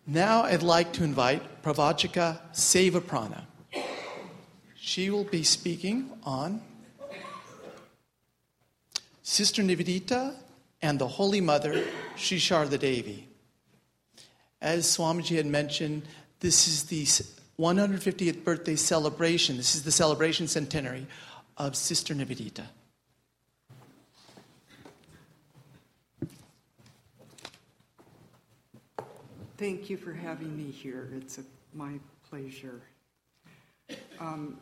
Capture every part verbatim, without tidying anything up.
Now I'd like to invite Pravachika Sevaprana. She will be speaking on Sister Nivedita and the Holy Mother, Sri Sharda Devi. As Swamiji had mentioned, this is the one hundred fiftieth birthday celebration. This is the celebration centenary of Sister Nivedita. Thank you for having me here. It's a, my pleasure. Um,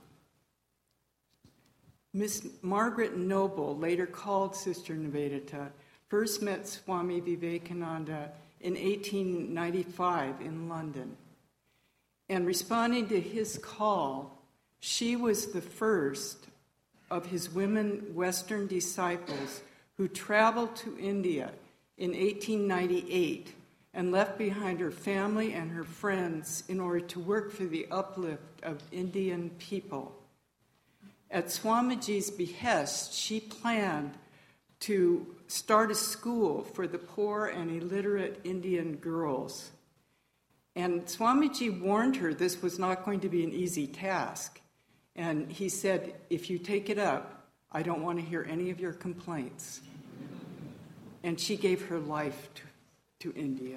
Miss Margaret Noble, later called Sister Nivedita, first met Swami Vivekananda in eighteen ninety-five in London. And responding to his call, she was the first of his women Western disciples who traveled to India in eighteen ninety-eight and left behind her family and her friends in order to work for the uplift of Indian people. At Swamiji's behest, she planned to start a school for the poor and illiterate Indian girls. And Swamiji warned her this was not going to be an easy task. And he said, if you take it up, I don't want to hear any of your complaints. And she gave her life to to India.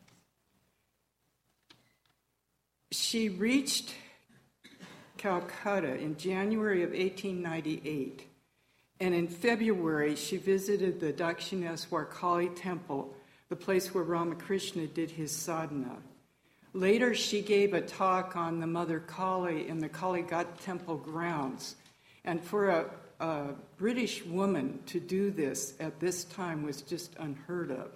She reached Calcutta in January of eighteen ninety-eight, and in February she visited the Dakshineswar Kali temple, the place where Ramakrishna did his sadhana. Later she gave a talk on the Mother Kali in the Kali Ghat temple grounds, and for a, a British woman to do this at this time was just unheard of.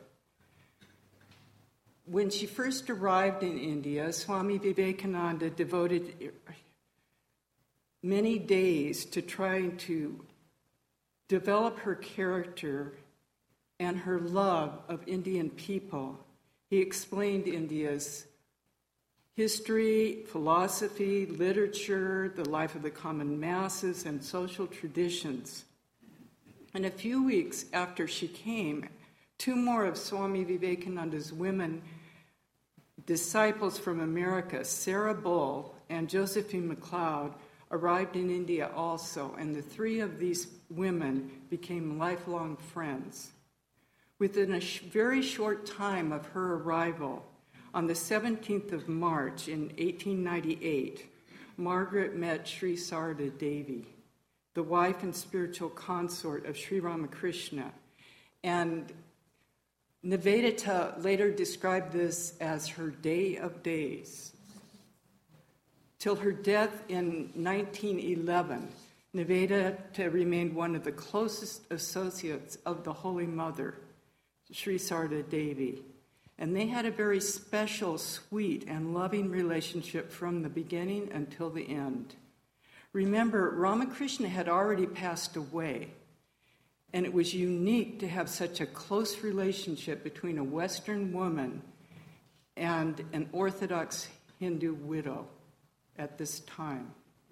When she first arrived in India, Swami Vivekananda devoted many days to trying to develop her character and her love of Indian people. He explained India's history, philosophy, literature, the life of the common masses, and social traditions. And a few weeks after she came, two more of Swami Vivekananda's women disciples from America, Sarah Bull and Josephine MacLeod, arrived in India also, and the three of these women became lifelong friends. Within a sh- very short time of her arrival, on the seventeenth of March in eighteen ninety-eight, Margaret met Sri Sharda Devi, the wife and spiritual consort of Sri Ramakrishna. And Nivedita later described this as her day of days. Till her death in nineteen eleven, Nivedita remained one of the closest associates of the Holy Mother, Sri Sharda Devi. And they had a very special, sweet, and loving relationship from the beginning until the end. Remember, Ramakrishna had already passed away, and it was unique to have such a close relationship between a Western woman and an Orthodox Hindu widow at this time.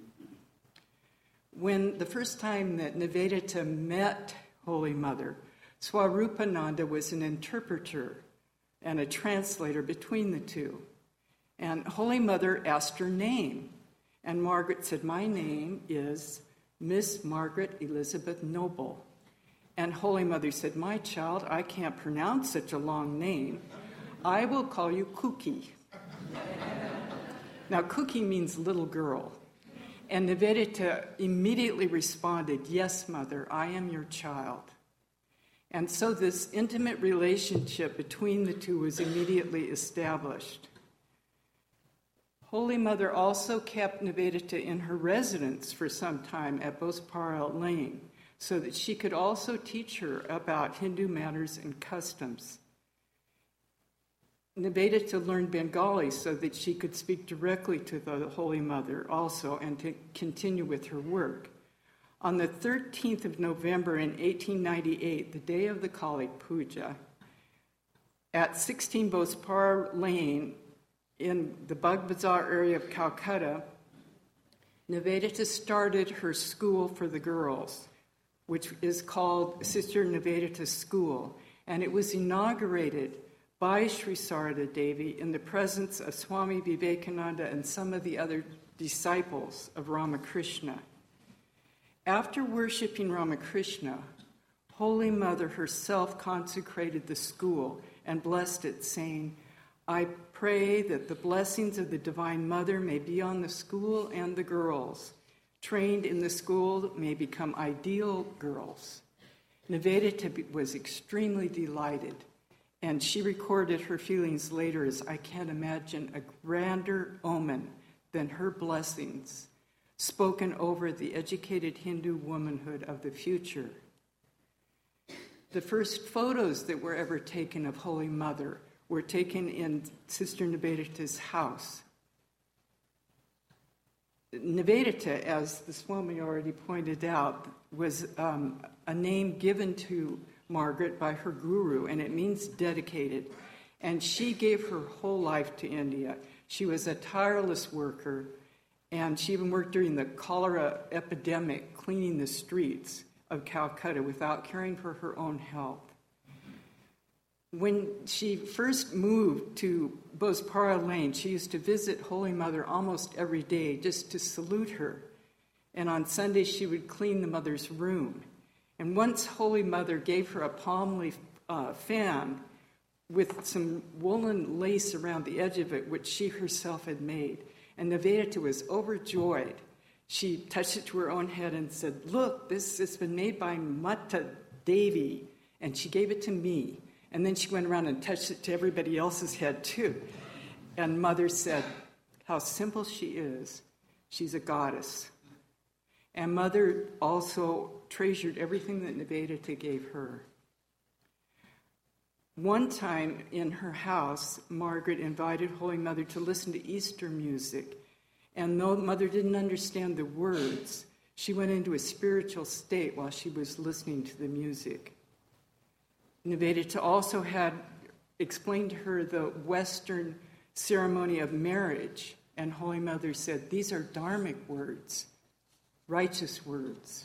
When the first time that Nivedita met Holy Mother, Swarupananda was an interpreter and a translator between the two. And Holy Mother asked her name, and Margaret said, "My name is Miss Margaret Elizabeth Noble." And Holy Mother said, "My child, I can't pronounce such a long name. I will call you Cookie." Now, Cookie means little girl. And Nivedita immediately responded, "Yes, Mother, I am your child." And so this intimate relationship between the two was immediately established. Holy Mother also kept Nivedita in her residence for some time at Bospara Lane, so that she could also teach her about Hindu matters and customs. Nivedita learned Bengali so that she could speak directly to the Holy Mother also and to continue with her work. On the thirteenth of November in eighteen ninety-eight, the day of the Kali Puja, at sixteen Bospara Lane in the Bug Bazaar area of Calcutta, Nivedita started her school for the girls, which is called Sister Nivedita School, and it was inaugurated by Sri Sarada Devi in the presence of Swami Vivekananda and some of the other disciples of Ramakrishna. After worshiping Ramakrishna, Holy Mother herself consecrated the school and blessed it, saying, "I pray that the blessings of the Divine Mother may be on the school and the girls. Trained in the school may become ideal girls." Nivedita was extremely delighted, and she recorded her feelings later as, "I can't imagine a grander omen than her blessings spoken over the educated Hindu womanhood of the future." The first photos that were ever taken of Holy Mother were taken in Sister Nivedita's house. Nivedita, as the Swami already pointed out, was um, a name given to Margaret by her guru, and it means dedicated. And she gave her whole life to India. She was a tireless worker, and she even worked during the cholera epidemic, cleaning the streets of Calcutta without caring for her own health. When she first moved to Bospara Lane, she used to visit Holy Mother almost every day just to salute her. And on Sundays, she would clean the mother's room. And once Holy Mother gave her a palm leaf uh, fan with some woolen lace around the edge of it, which she herself had made. And Nivedita was overjoyed. She touched it to her own head and said, "Look, this has been made by Mata Devi," and she gave it to me. And then she went around and touched it to everybody else's head too. And Mother said, "How simple she is. She's a goddess." And Mother also treasured everything that Nivedita gave her. One time in her house, Margaret invited Holy Mother to listen to Easter music. And though Mother didn't understand the words, she went into a spiritual state while she was listening to the music. Nivedita also had explained to her the Western ceremony of marriage, and Holy Mother said, "These are dharmic words, righteous words."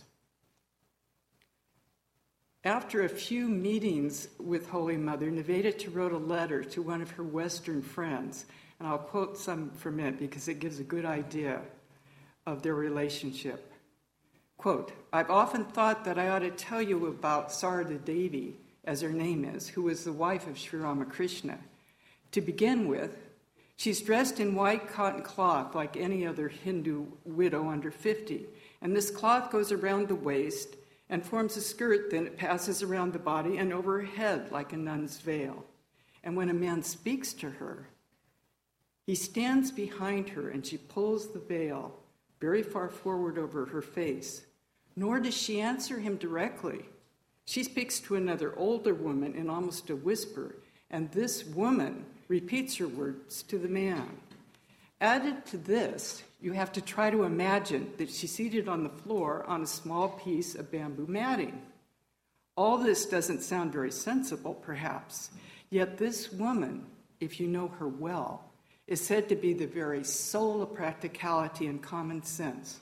After a few meetings with Holy Mother, Nivedita wrote a letter to one of her Western friends, and I'll quote some from it because it gives a good idea of their relationship. Quote, "I've often thought that I ought to tell you about Sarada Devi, as her name is, who was the wife of Sri Ramakrishna. To begin with, she's dressed in white cotton cloth like any other Hindu widow under fifty, and this cloth goes around the waist and forms a skirt, then it passes around the body and over her head like a nun's veil. And when a man speaks to her, he stands behind her and she pulls the veil very far forward over her face. Nor does she answer him directly. She speaks to another older woman in almost a whisper, and this woman repeats her words to the man. Added to this, you have to try to imagine that she's seated on the floor on a small piece of bamboo matting. All this doesn't sound very sensible, perhaps, yet this woman, if you know her well, is said to be the very soul of practicality and common sense.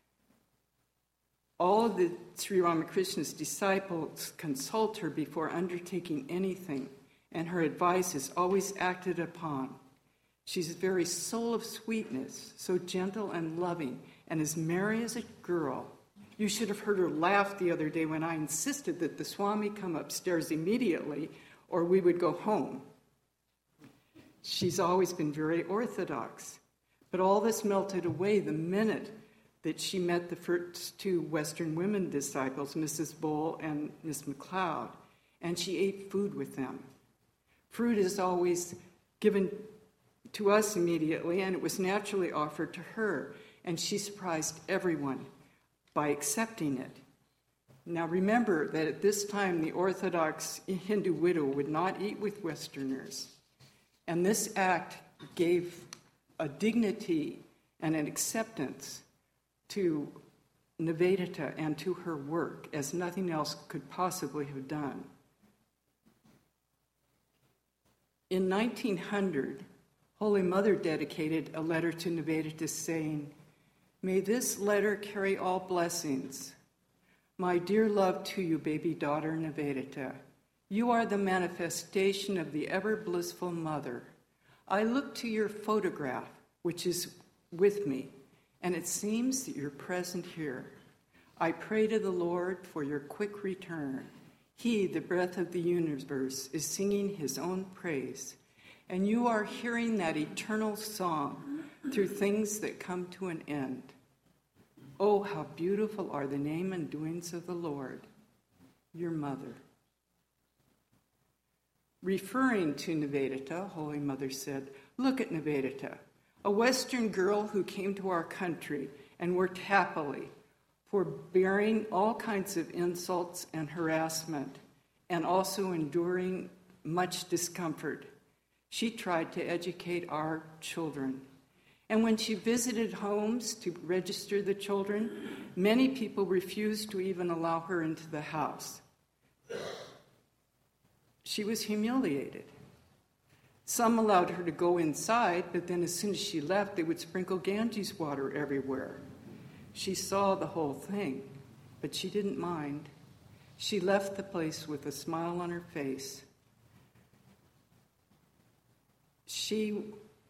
All of the Sri Ramakrishna's disciples consult her before undertaking anything, and her advice is always acted upon. She's the very soul of sweetness, so gentle and loving, and as merry as a girl. You should have heard her laugh the other day when I insisted that the Swami come upstairs immediately, or we would go home. She's always been very orthodox, but all this melted away the minute that she met the first two Western women disciples, Missus Bowl and Miss McLeod, and she ate food with them. Fruit is always given to us immediately, and it was naturally offered to her, and she surprised everyone by accepting it. Now remember that at this time, the Orthodox Hindu widow would not eat with Westerners, and this act gave a dignity and an acceptance to Nivedita and to her work as nothing else could possibly have done. In nineteen hundred, Holy Mother dedicated a letter to Nivedita saying, "May this letter carry all blessings. My dear love to you, baby daughter Nivedita. You are the manifestation of the ever-blissful Mother. I look to your photograph, which is with me, and it seems that you're present here. I pray to the Lord for your quick return. He, the breath of the universe, is singing his own praise, and you are hearing that eternal song through things that come to an end. Oh, how beautiful are the name and doings of the Lord, your mother. Referring to Nivedita, Holy Mother said, "Look at Nivedita, a Western girl who came to our country and worked happily for bearing all kinds of insults and harassment, and also enduring much discomfort. She tried to educate our children. And when she visited homes to register the children, many people refused to even allow her into the house. She was humiliated. Some allowed her to go inside, but then as soon as she left, they would sprinkle Ganges water everywhere. She saw the whole thing, but she didn't mind. She left the place with a smile on her face. She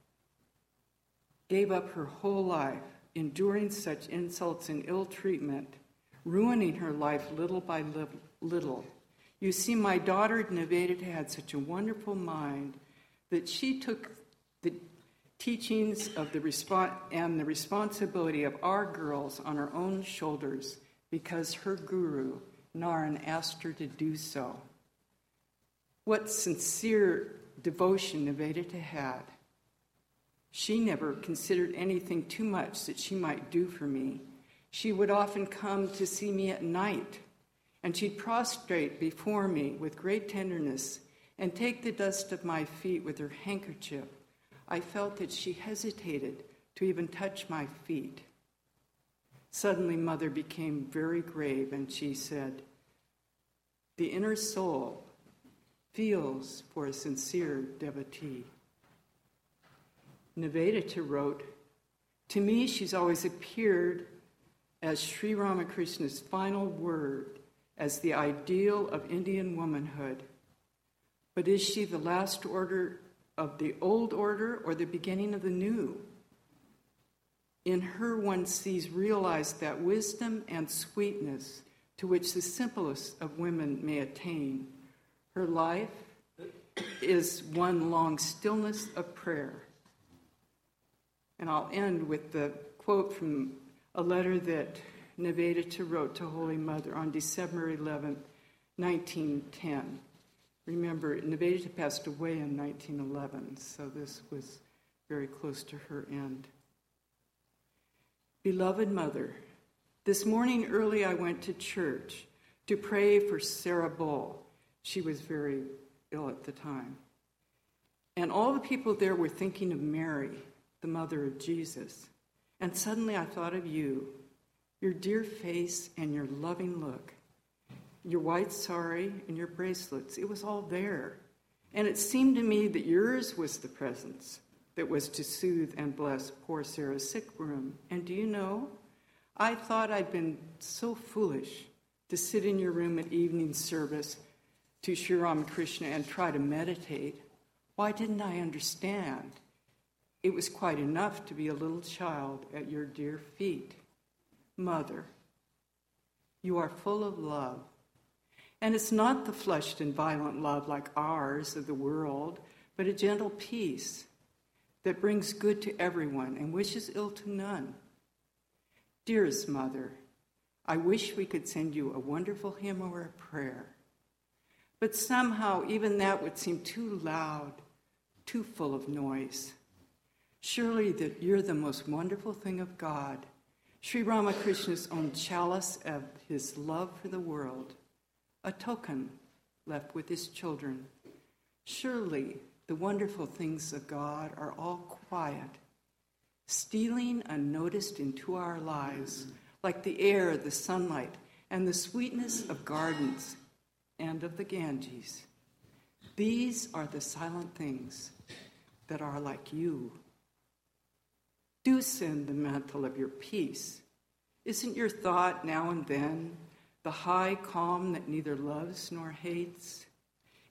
gave up her whole life, enduring such insults and ill treatment, ruining her life little by little. You see, my daughter Nivedita had such a wonderful mind that she took the teachings of the respons- and the responsibility of our girls on her own shoulders because her guru, Naran, asked her to do so. What sincere devotion Nivedita had. She never considered anything too much that she might do for me. She would often come to see me at night, and she'd prostrate before me with great tenderness and take the dust of my feet with her handkerchief. I felt that she hesitated to even touch my feet. Suddenly, Mother became very grave, and she said, "The inner soul feels for a sincere devotee." Nivedita wrote, "To me, she's always appeared as Sri Ramakrishna's final word, as the ideal of Indian womanhood. But is she the last order of the old order or the beginning of the new? In her one sees realized that wisdom and sweetness to which the simplest of women may attain. Her life is one long stillness of prayer." And I'll end with the quote from a letter that Nivedita wrote to Holy Mother on December eleventh, nineteen ten. Remember, Nivedita passed away in nineteen eleven, so this was very close to her end. "Beloved Mother, this morning early I went to church to pray for Sarah Bull." She was very ill at the time. "And all the people there were thinking of Mary, the mother of Jesus. And suddenly I thought of you, your dear face and your loving look, your white sari and your bracelets. It was all there. And it seemed to me that yours was the presence that was to soothe and bless poor Sarah's sick room. And do you know, I thought I'd been so foolish to sit in your room at evening service to Sri Ramakrishna and try to meditate. Why didn't I understand? It was quite enough to be a little child at your dear feet. Mother, you are full of love. And it's not the flushed and violent love like ours of the world, but a gentle peace that brings good to everyone and wishes ill to none. Dearest Mother, I wish we could send you a wonderful hymn or a prayer. But somehow even that would seem too loud, too full of noise. Surely that you're the most wonderful thing of God, Sri Ramakrishna's own chalice of his love for the world, a token left with his children. Surely the wonderful things of God are all quiet, stealing unnoticed into our lives, like the air, the sunlight, and the sweetness of gardens and of the Ganges. These are the silent things that are like you. Do send the mantle of your peace. Isn't your thought now and then the high calm that neither loves nor hates?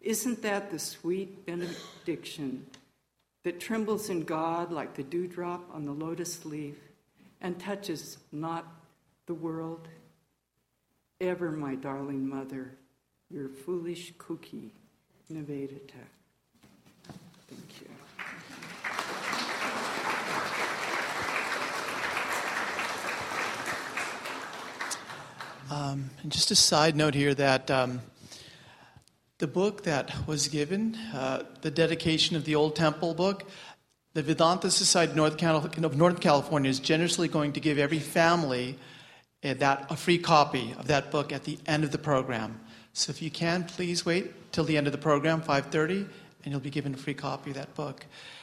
Isn't that the sweet benediction that trembles in God like the dewdrop on the lotus leaf and touches not the world? Ever, my darling mother, your foolish cookie, Nivedita. Thank you. Um, and just a side note here that um, the book that was given, uh, the dedication of the Old Temple book, the Vedanta Society of North Cal- of Northern California is generously going to give every family a, that, a free copy of that book at the end of the program. So if you can, please wait till the end of the program, five thirty, and you'll be given a free copy of that book.